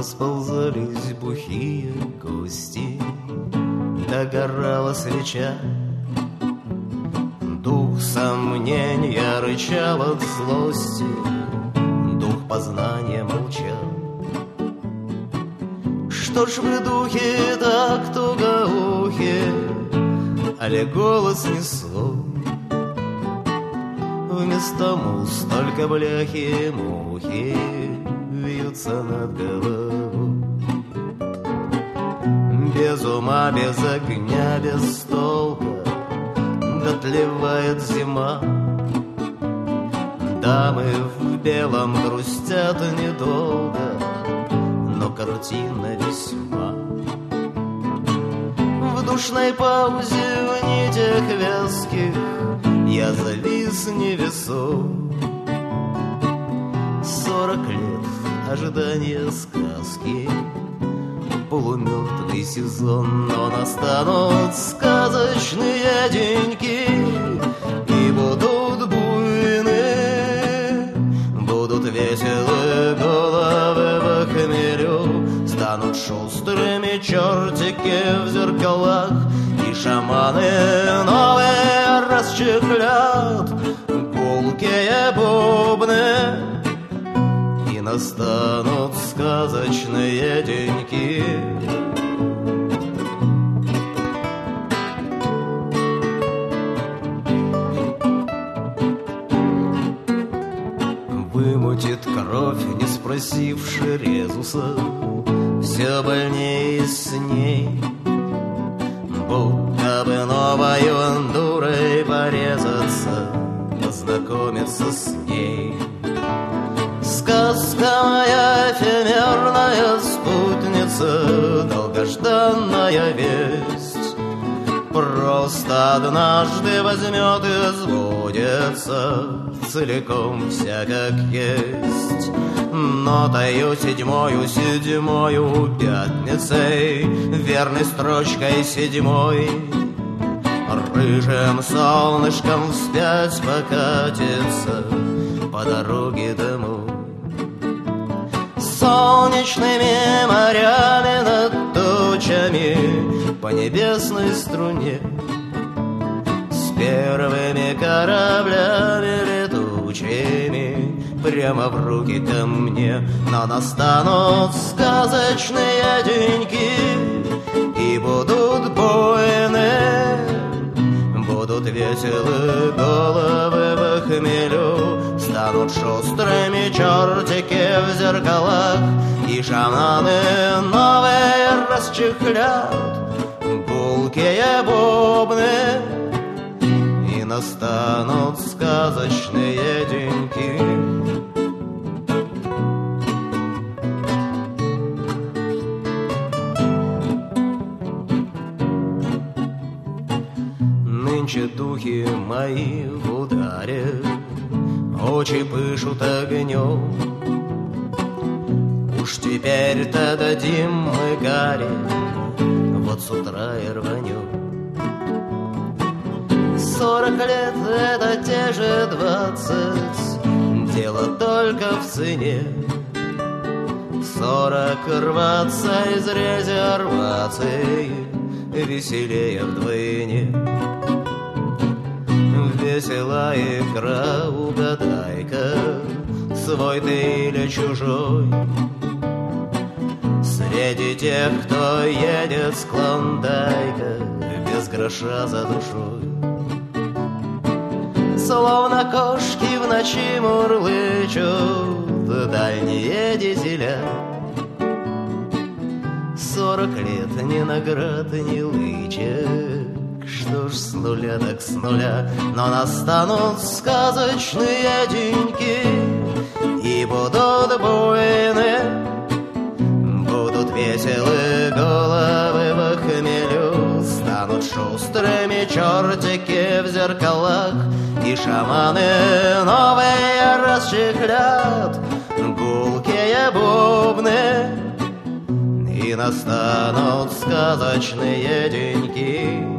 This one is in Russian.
расползались бухие гости. Догорала свеча, дух сомнения рычал от злости, дух познания молчал. Что ж вы, духи, так тугоухи, али голос не свой? Вместо муз только бляхи-мухи вьются над головой. Без ума, без огня, без толка дотлевает зима. Дамы в белом грустят недолго, но картина весьма. В душной паузе, в нитях вязких я завис невесом. 40 лет ожидания сказки, полумертвый сезон, но настанут сказочные деньки, и будут буйны, будут веселы головы в хмелю, станут шустрыми чертики в зеркалах, и шаманы новые расчехлят гулкие бубны, и настанут сказочные деньки. Вымутит кровь, не спросивши Резуса, все больнее с ней, будто бы новою дурой порезаться, познакомиться с ней. Сказка моя, эфемерная спутница, долгожданная весть, просто однажды возьмет и сбудется целиком вся как есть. Нотою седьмою пятницей, верной строчкой седьмой, рыжим солнышком вспять покатится по дороге домой. Солнечными морями над тучами по небесной струне, с первыми кораблями летучими прямо в руки ко мне. Но настанут сказочные деньки, и будут буйны, будут веселы головы в хмелю, станут шустрыми чертики в зеркалах, и шаманы новые расчехлят гулкие бубны, и настанут сказочные деньки. Нынче духи мои в ударе, очи пышут огнем. Уж теперь-то дадим мы гари, вот с утра и рванем. 40 лет — это те же 20, дело только в цене. 40 рваться из резервации веселее вдвойне. Весела игра, угадай-ка, свой ты или чужой. Среди тех, кто едет с Клондайка, без гроша за душой. Словно кошки в ночи мурлычут дальние дизеля. 40 лет ни наград, ни лычек, что ж с нуля так с нуля. Но настанут сказочные деньки, и будут буйны, будут веселы головы в хмелю, станут шустрыми чертики в зеркалах, и шаманы новые расчехлят гулкие бубны, и настанут сказочные деньки.